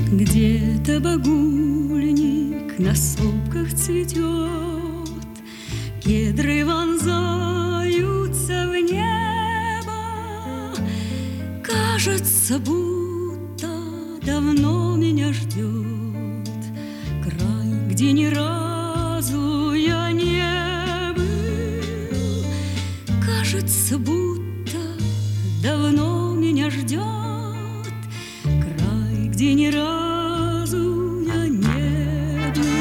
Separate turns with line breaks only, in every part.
Где-то багульник на сопках цветет, кедры вонзаются в небо. Кажется, будто давно меня ждет край, где ни разу я не был. Кажется, будто давно меня ждет край, где ни разу я не был.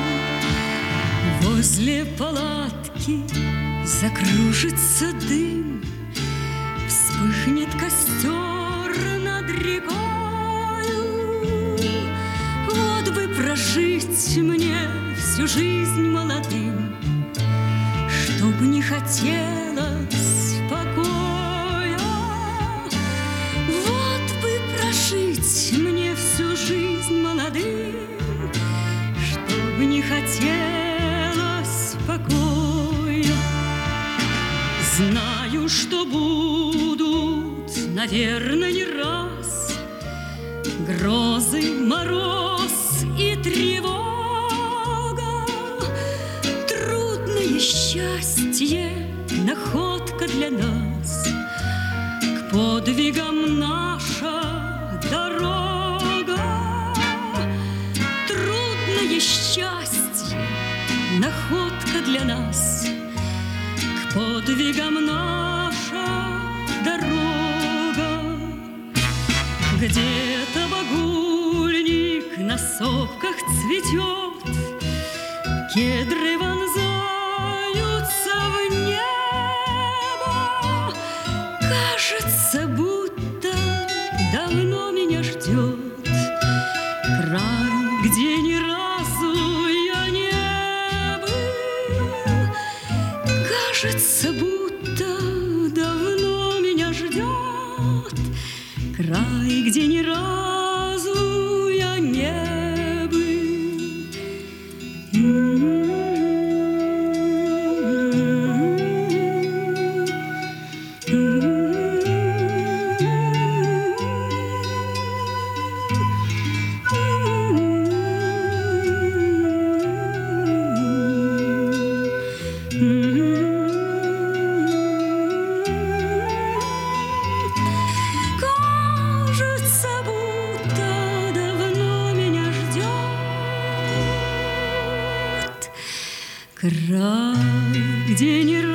Возле палатки закружится дым, вспыхнет костер над рекою. Вот бы прожить мне всю жизнь молодым, чтоб не хотелось покоя. Вот бы прожить мне всю жизнь молодым, чтоб не хотелось покоя. Знаю, что будут, наверное, не раз грозы, мороз и тревога. Трудное счастье, находка для нас, к подвигам наша дорога. Трудное счастье, находка для нас, к подвигам наша дорога. Где-то багульник на сопках цветет, кедры вонзаются в небо. Кажется, будто давно меня ждет край, где ни разу я не был. Кажется, будто давно меня ждет край, где ни разу я не был. Кажется, будто давно меня ждет край, где ни